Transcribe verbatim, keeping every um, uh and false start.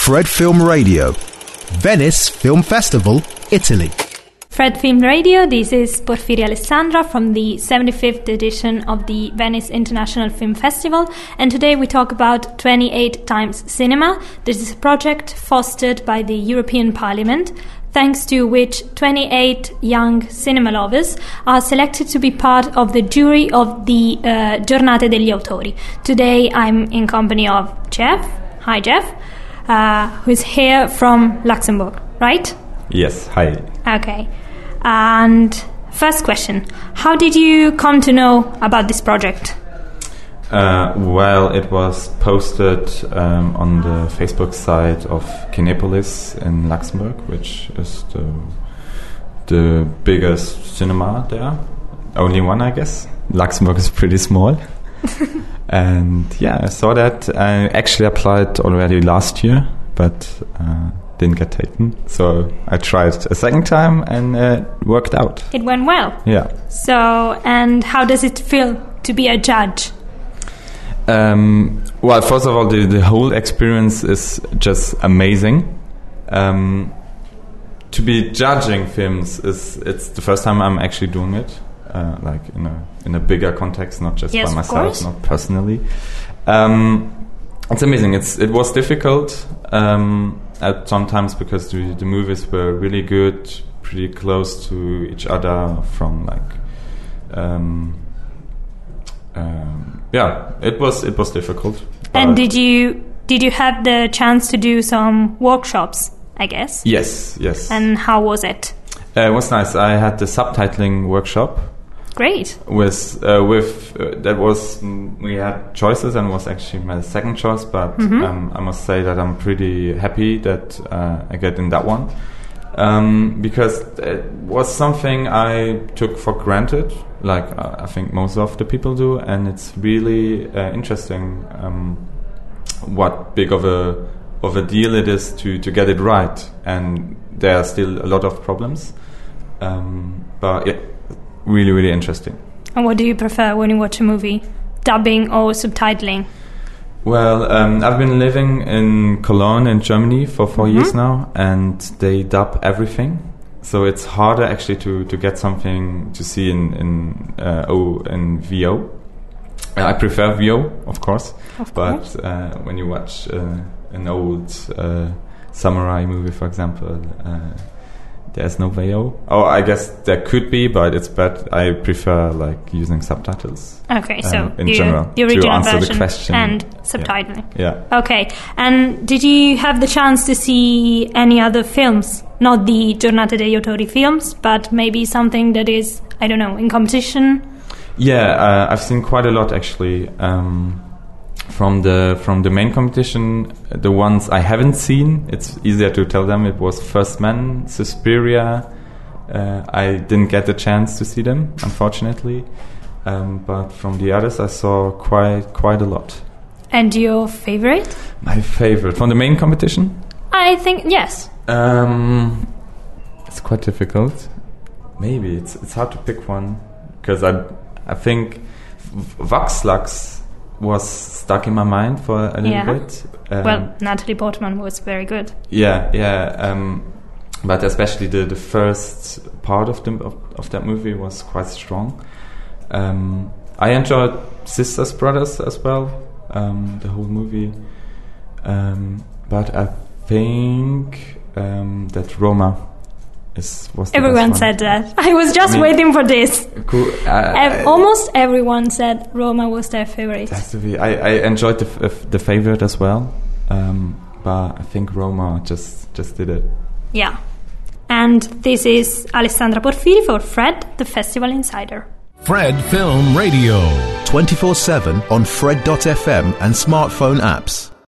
Fred Film Radio, Venice Film Festival, Italy. Fred Film Radio, this is Porfiria Alessandra from the seventy-fifth edition of the Venice International Film Festival, and today we talk about twenty-eight times Cinema. This is a project fostered by the European Parliament, thanks to which twenty-eight young cinema lovers are selected to be part of the jury of the uh, Giornate degli Autori. Today I'm in company of Jeff. Hi Jeff, uh, who's here from Luxembourg, right? Yes, hi. Okay. And first question, how did you come to know about this project? Uh, well, it was posted um, on the Facebook site of Kinepolis in Luxembourg, which is the the biggest cinema there. Only one, I guess. Luxembourg is pretty small. And yeah, I saw that. I actually applied already last year, but uh, didn't get taken. So I tried a second time and it worked out. It went well. Yeah. So, and how does it feel to be a judge? Um, well, first of all, the, the whole experience is just amazing. Um, to be judging films is it's the first time I'm actually doing it, uh, like in a in a bigger context, not just yes, by myself, of course. not personally. Um, it's amazing. It's it was difficult um, at sometimes because the, the movies were really good, pretty close to each other from like. Um, Um, yeah, it was it was difficult. And did you did you have the chance to do some workshops, I guess? Yes, yes. And how was it? Uh, it was nice. I had the subtitling workshop. Great. With uh, with uh, that was mm, we had choices and it was actually my second choice, but mm-hmm. um, I must say that I'm pretty happy that uh, I get in that one um, because it was something I took for granted. Like uh, I think most of the people do, and it's really uh, interesting um, what big of a of a deal it is to, to get it right. And there are still a lot of problems, um, but yeah, really really interesting. And what do you prefer when you watch a movie, dubbing or subtitling? Well, um, I've been living in Cologne in Germany for four mm-hmm. years now, and they dub everything. So it's harder actually to, to get something to see in in uh, o, in V O. Uh, I prefer V O, of course. Of but course. Uh, when you watch uh, an old uh, samurai movie, for example, uh, there's no V O. Oh, I guess there could be, but it's bad. I prefer like using subtitles. Okay, so um, in the, general the original to answer version the question and subtitling. Yeah. yeah. Okay, and did you have the chance to see any other films? Not the Giornate degli Autori films, but maybe something that is, I don't know, in competition? Yeah, uh, I've seen quite a lot actually. Um, from the from the main competition, the ones I haven't seen, it's easier to tell them. It was First Man, Suspiria. Uh, I didn't get the chance to see them, unfortunately. Um, but from the others, I saw quite quite a lot. And your favorite? My favorite from the main competition? I think yes. Um, it's quite difficult. Maybe it's it's hard to pick one because I I think Vox Lux was stuck in my mind for a little yeah. bit. Um, well, Natalie Portman was very good. Yeah, yeah. Um, but especially the, the first part of the of, of that movie was quite strong. Um, I enjoyed Sisters Brothers as well. Um, the whole movie, um, but I think. Um, that Roma is was the everyone best one. said that. I was just I mean, waiting for this. Cool. Uh, Ev- almost everyone said Roma was their favorite. That's to be. I, I enjoyed the f- the favorite as well, um, but I think Roma just just did it. Yeah, and this is Alessandra Porfiri for Fred, the Festival Insider. Fred Film Radio, twenty-four seven on Fred dot f m and smartphone apps.